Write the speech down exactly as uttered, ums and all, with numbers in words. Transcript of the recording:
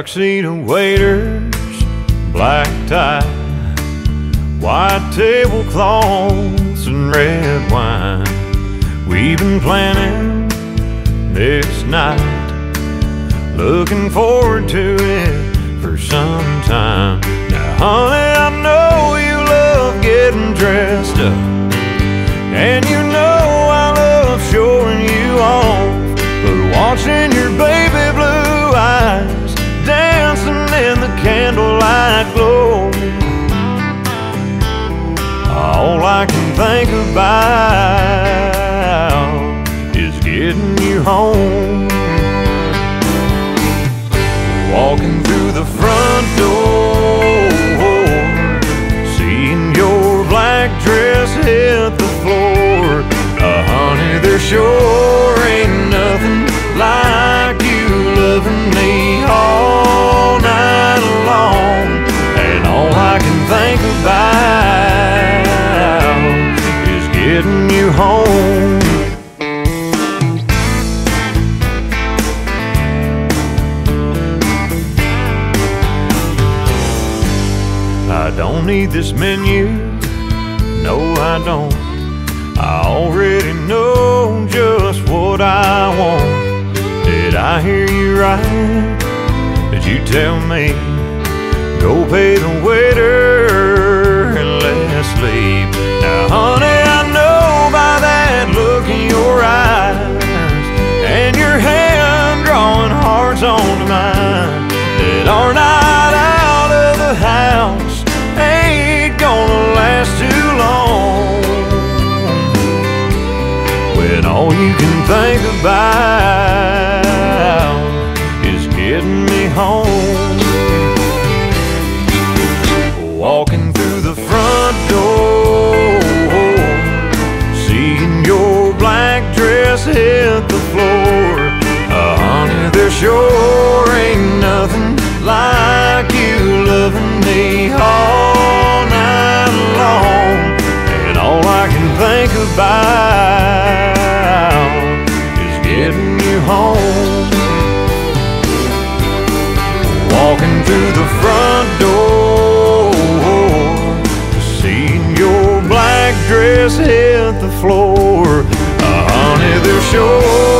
Tuxedo waiters, black tie, white tablecloths and red wine. We've been planning this night, looking forward to it for some time. Now honey, I know you love getting dressed up, and you know I love showing you off, but watching your baby blue eyes dancing in the candlelight glow, all I can think about is getting you home. Walking through the front door, seeing your black dress hit the floor. Uh, honey, there sure ain't nothing like you loving me all night long. And all I can think about is getting you home. I don't need this menu, no I don't. I already know just what I want. Did I hear you right? Did you tell me, go pay the waiter and let's leave? Now honey, I know by that look in your eyes and your hand drawing hearts onto mine, that our night out of the house ain't gonna last too long, when all you can think about is getting me home. Walking through the front door, seeing your black dress hit the floor. Uh, honey, there sure ain't nothing like you loving me all night long. And all I can think about is getting you home. Walking through the front door, seeing your black dress hit the floor. Uh, honey, there sure